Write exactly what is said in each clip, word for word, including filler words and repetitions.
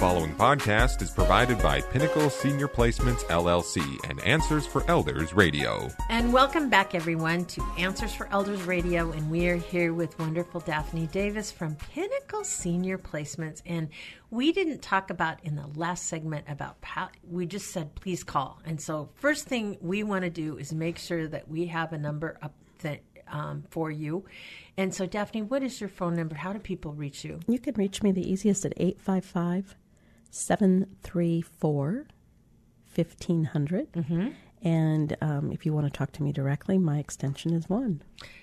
following podcast is provided by Pinnacle Senior Placements, L L C and Answers for Elders Radio. And welcome back, everyone, to Answers for Elders Radio. And we are here with wonderful Daphne Davis from Pinnacle Senior Placements. And we didn't talk about in the last segment about how we just said, please call. And so first thing we want to do is make sure that we have a number up that, um, for you. And so, Daphne, what is your phone number? How do people reach you? You can reach me the easiest at eight five five, seven three four, fifteen hundred. Mm-hmm. And um, if you want to talk to me directly, my extension is one.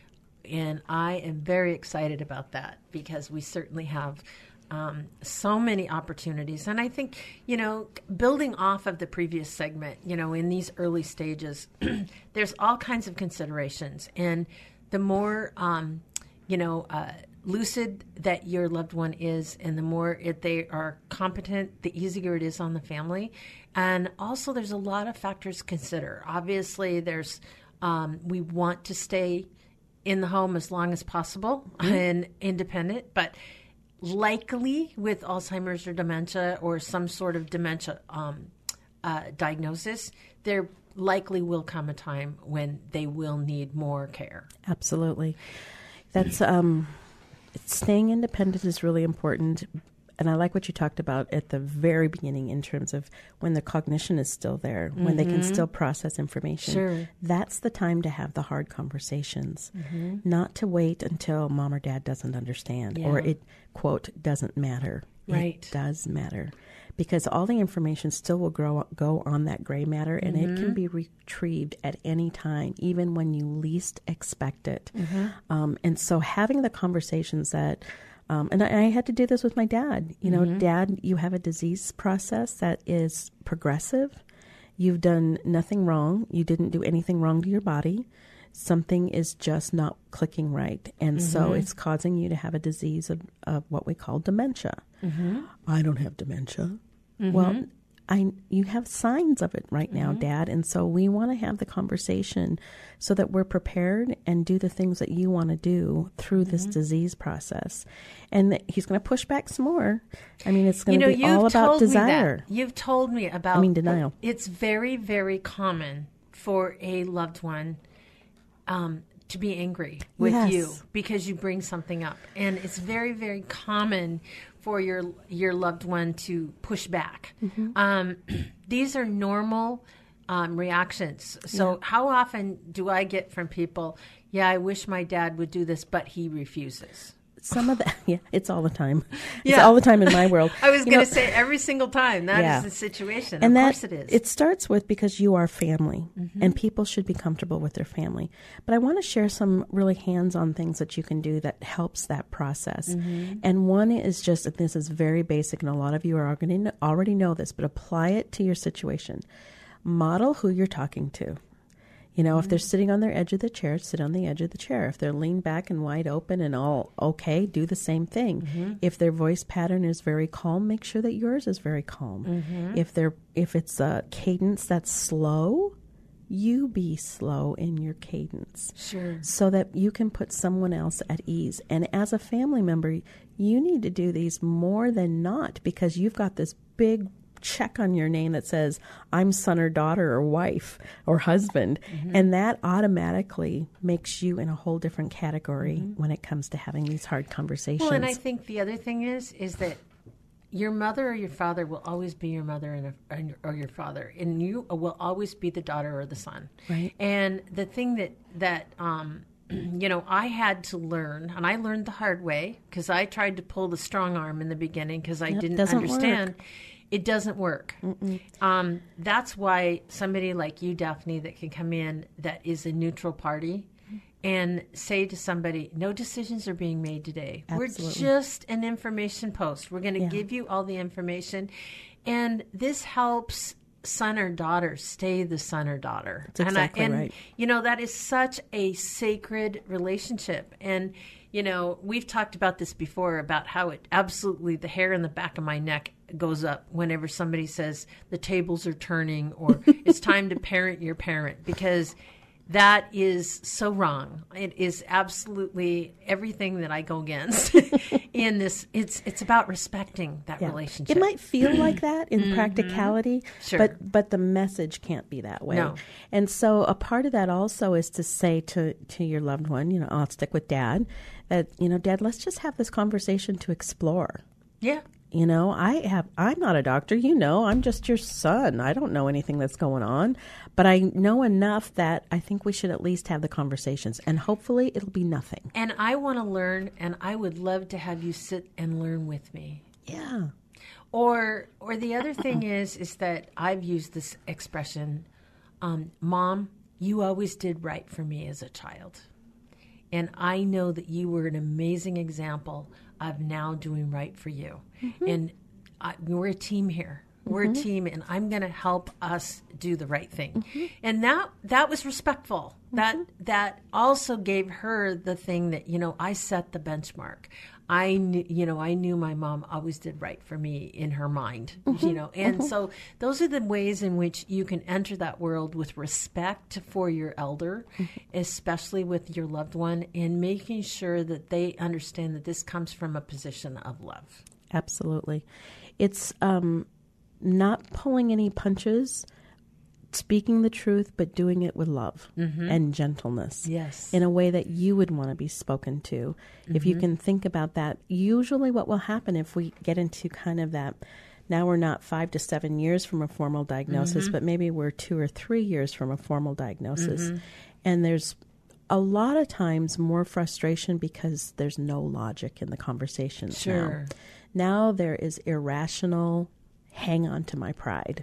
And I am very excited about that because we certainly have um, so many opportunities. And I think, you know, building off of the previous segment, you know, in these early stages, there's all kinds of considerations. And the more, um, you know, uh, lucid that your loved one is and the more it, they are competent, the easier it is on the family. And also there's a lot of factors to consider. Obviously, there's um, we want to stay in the home as long as possible mm-hmm. and independent, but likely with Alzheimer's or dementia or some sort of dementia um, uh, diagnosis, there likely will come a time when they will need more care. Absolutely. That's um, staying independent is really important. And I like what you talked about at the very beginning in terms of when the cognition is still there, mm-hmm. when they can still process information. Sure. That's the time to have the hard conversations, mm-hmm. not to wait until mom or dad doesn't understand yeah. or it, quote, doesn't matter. Right. It does matter. Because all the information still will grow, go on that gray matter, and mm-hmm. it can be retrieved at any time, even when you least expect it. Mm-hmm. Um, and so having the conversations that, um, and I, I had to do this with my dad. You know, mm-hmm. Dad, you have a disease process that is progressive. You've done nothing wrong. You didn't do anything wrong to your body. Something is just not clicking right. And mm-hmm. so it's causing you to have a disease of, of what we call dementia. Mm-hmm. I don't have dementia. Mm-hmm. Well, I you have signs of it right now, mm-hmm. Dad. And so we want to have the conversation so that we're prepared and do the things that you want to do through mm-hmm. this disease process. And th- he's going to push back some more. I mean, it's going to you know, be all about desire. You've told me about... I mean, denial. It's very, very common for a loved one um, to be angry with yes. you because you bring something up. And it's very, very common for your your loved one to push back. Mm-hmm. Um, these are normal um, reactions. So yeah. how often do I get from people, yeah, I wish my dad would do this, but he refuses? Some of that, yeah, it's all the time. It's yeah. all the time in my world. I was going to say every single time. That yeah. is the situation. And of that, course it is. It starts with because you are family, mm-hmm. and people should be comfortable with their family. But I want to share some really hands-on things that you can do that helps that process. Mm-hmm. And one is just, and this is very basic, and a lot of you are going to already know this, but apply it to your situation. Model who you're talking to. You know, mm-hmm. if they're sitting on their edge of the chair, sit on the edge of the chair. If they're leaned back and wide open and all okay, do the same thing. Mm-hmm. If their voice pattern is very calm, make sure that yours is very calm. Mm-hmm. If they're if it's a cadence that's slow, you be slow in your cadence. Sure. So that you can put someone else at ease. And as a family member, you need to do these more than not because you've got this big check on your name that says I'm son or daughter or wife or husband, mm-hmm. and that automatically makes you in a whole different category mm-hmm. when it comes to having these hard conversations. Well, and I think the other thing is is that your mother or your father will always be your mother and a, or your father, and you will always be the daughter or the son. Right. And the thing that that um, you know, I had to learn, and I learned the hard way because I tried to pull the strong arm in the beginning because I yep, didn't doesn't understand. Work. It doesn't work. Um, that's why somebody like you, Daphne, that can come in that is a neutral party and say to somebody, no decisions are being made today. Absolutely. We're just an information post. We're going to yeah. give you all the information. And this helps son or daughter stay the son or daughter. That's exactly and I, and, right. you know, that is such a sacred relationship. And, you know, we've talked about this before about how it absolutely, the hair in the back of my neck goes up whenever somebody says the tables are turning or it's time to parent your parent, because That is so wrong. It is absolutely everything that I go against in this. It's it's about respecting that Yeah. relationship. It might feel like that in practicality, Sure. but but the message can't be that way. No. And so a part of that also is to say to, to your loved one, you know, I'll stick with Dad, that, you know, Dad, let's just have this conversation to explore. Yeah. You know, I have, I'm not a doctor, you know, I'm just your son. I don't know anything that's going on, but I know enough that I think we should at least have the conversations, and hopefully it'll be nothing. And I want to learn, and I would love to have you sit and learn with me. Yeah. Or, or the other thing is, is that I've used this expression, um, Mom, you always did right for me as a child. And I know that you were an amazing example of now doing right for you. Mm-hmm. And I, we're a team here. We're mm-hmm. a team, and I'm going to help us do the right thing. Mm-hmm. And that that was respectful. Mm-hmm. That that also gave her the thing that, you know, I set the benchmark. I knew, you know, I knew my mom always did right for me in her mind, mm-hmm. you know. And mm-hmm. so those are the ways in which you can enter that world with respect for your elder, mm-hmm. especially with your loved one, and making sure that they understand that this comes from a position of love. Absolutely. It's um, not pulling any punches, speaking the truth, but doing it with love mm-hmm. and gentleness. Yes. In a way that you would want to be spoken to. Mm-hmm. If you can think about that, usually what will happen if we get into kind of that, now we're not five to seven years from a formal diagnosis, mm-hmm. but maybe we're two or three years from a formal diagnosis. Mm-hmm. And there's a lot of times more frustration because there's no logic in the conversations sure. now. Now there is irrational, hang on to my pride.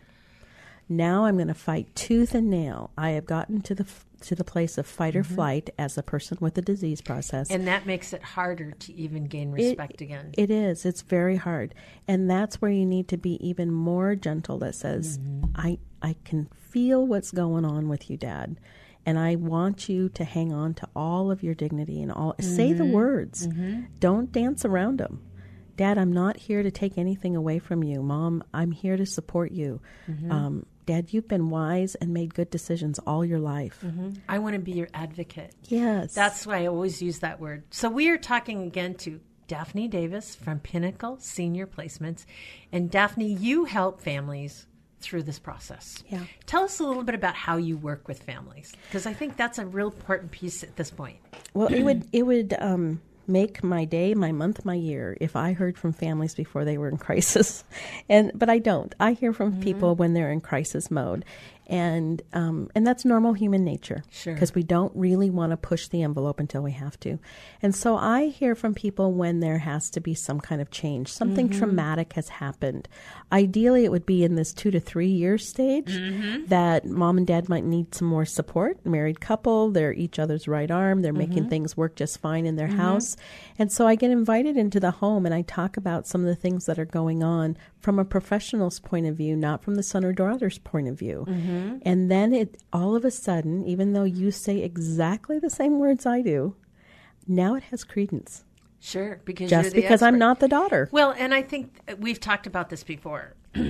Now I'm going to fight tooth and nail. I have gotten to the f- to the place of fight or mm-hmm. flight as a person with a disease process. And that makes it harder to even gain respect it, again. It is. It's very hard. And that's where you need to be even more gentle that says, mm-hmm. I, I can feel what's going on with you, Dad. And I want you to hang on to all of your dignity and all. Mm-hmm. Say the words. Mm-hmm. Don't dance around them. Dad, I'm not here to take anything away from you. Mom, I'm here to support you. Mm-hmm. Um, Dad, you've been wise and made good decisions all your life. Mm-hmm. I want to be your advocate. Yes. That's why I always use that word. So we are talking again to Daphne Davis from Pinnacle Senior Placements. And Daphne, you help families through this process. Yeah. Tell us a little bit about how you work with families, because I think that's a real important piece at this point. Well, it would it would um, make my day, my month, my year if I heard from families before they were in crisis. And but I don't. I hear from mm-hmm. people when they're in crisis mode. And um, and that's normal human nature. Sure. Because we don't really want to push the envelope until we have to. And so I hear from people when there has to be some kind of change. Something mm-hmm. traumatic has happened. Ideally, it would be in this two to three year stage mm-hmm. that mom and dad might need some more support. Married couple, they're each other's right arm. They're mm-hmm. making things work just fine in their mm-hmm. house. And so I get invited into the home and I talk about some of the things that are going on from a professional's point of view, not from the son or daughter's point of view. Mm-hmm. And then it all of a sudden, even though you say exactly the same words I do, now it has credence. Sure, because just you're the because expert. I'm not the daughter. Well, and I think we've talked about this before.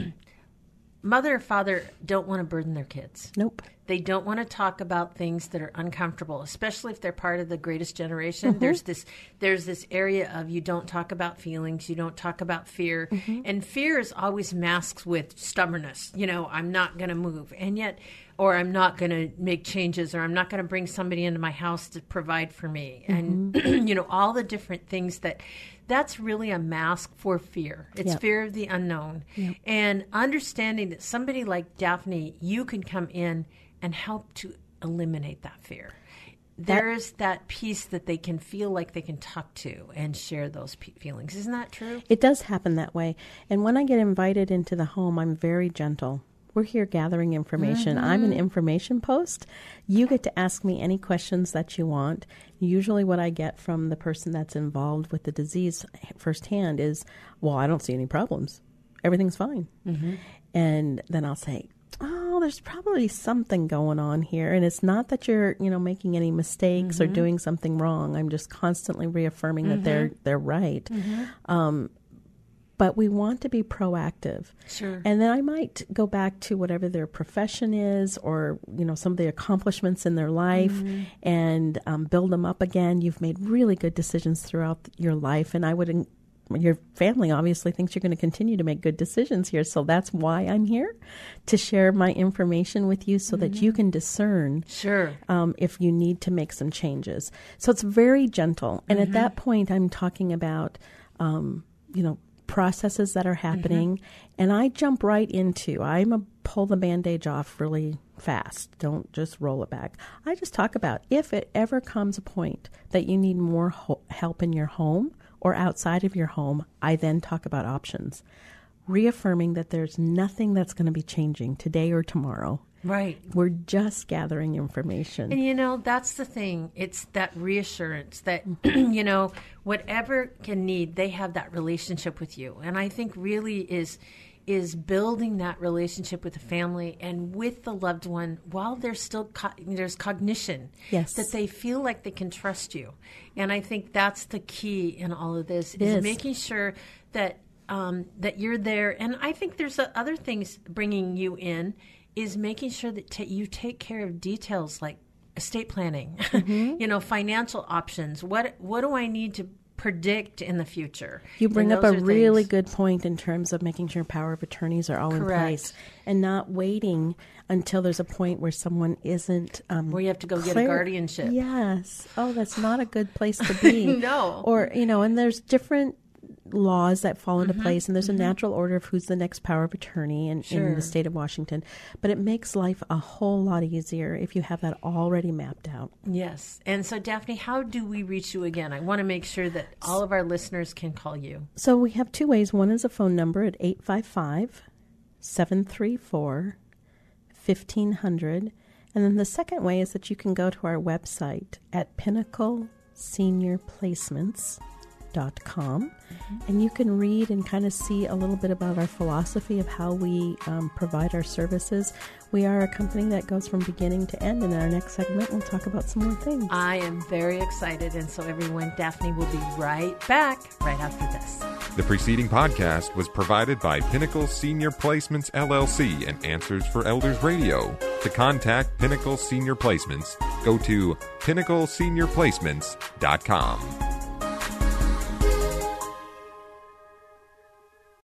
Mother or father don't want to burden their kids. Nope. They don't want to talk about things that are uncomfortable, especially if they're part of the greatest generation. Mm-hmm. There's this there's this area of you don't talk about feelings, you don't talk about fear. Mm-hmm. And fear is always masked with stubbornness. You know, I'm not going to move. And yet, or I'm not going to make changes, or I'm not going to bring somebody into my house to provide for me. Mm-hmm. And, you know, all the different things that... That's really a mask for fear. It's yep. fear of the unknown. Yep. And understanding that somebody like Daphne, you can come in and help to eliminate that fear. That, there is that piece that they can feel like they can talk to and share those p- feelings. Isn't that true? It does happen that way. And when I get invited into the home, I'm very gentle. We're here gathering information. Mm-hmm. I'm an information post. You get to ask me any questions that you want. Usually what I get from the person that's involved with the disease firsthand is, well, I don't see any problems. Everything's fine. Mm-hmm. And then I'll say, oh, there's probably something going on here. And it's not that you're, you know, making any mistakes mm-hmm. or doing something wrong. I'm just constantly reaffirming mm-hmm. that they're they're right. Mm-hmm. Um, but we want to be proactive. Sure. And then I might go back to whatever their profession is, or, you know, some of the accomplishments in their life, mm-hmm. and um, build them up again. You've made really good decisions throughout your life, and I would en- your family obviously thinks you're going to continue to make good decisions here. So that's why I'm here, to share my information with you so mm-hmm. that you can discern sure. um, if you need to make some changes. So it's very gentle. And mm-hmm. at that point, I'm talking about, um, you know, processes that are happening. Mm-hmm. And I jump right into, I'm a pull the bandage off really fast. Don't just roll it back. I just talk about if it ever comes a point that you need more ho- help in your home or outside of your home, I then talk about options, reaffirming that there's nothing that's going to be changing today or tomorrow. Right. We're just gathering information. And, you know, that's the thing. It's that reassurance that, you know, whatever can need, they have that relationship with you. And I think really is is building that relationship with the family and with the loved one while there's still co- there's cognition. Yes. That they feel like they can trust you. And I think that's the key in all of this, it is, is making sure that um, that you're there. And I think there's uh, other things bringing you in, is making sure that t- you take care of details like estate planning, mm-hmm. you know, financial options. What what do I need to predict in the future? You bring up a really things. good point in terms of making sure power of attorneys are all Correct. in place, and not waiting until there's a point where someone isn't um, where you have to go clear. get a guardianship. Yes. Oh, that's not a good place to be. No. Or, you know, and there's different laws that fall into mm-hmm. place, and there's mm-hmm. a natural order of who's the next power of attorney in, sure. in the state of Washington. But it makes life a whole lot easier if you have that already mapped out. Yes. And so, Daphne, how do we reach you again? I want to make sure that all of our listeners can call you. So we have two ways. One is a phone number at eight five five, seven three four, fifteen hundred. And then the second way is that you can go to our website at pinnacle senior placements dot com, mm-hmm. and you can read and kind of see a little bit about our philosophy of how we um, provide our services. We are a company that goes from beginning to end, and in our next segment we'll talk about some more things. I am very excited, and so everyone, Daphne will be right back right after this. The preceding podcast was provided by Pinnacle Senior Placements, L L C, and Answers for Elders Radio. To contact Pinnacle Senior Placements, go to pinnacle senior placements dot com.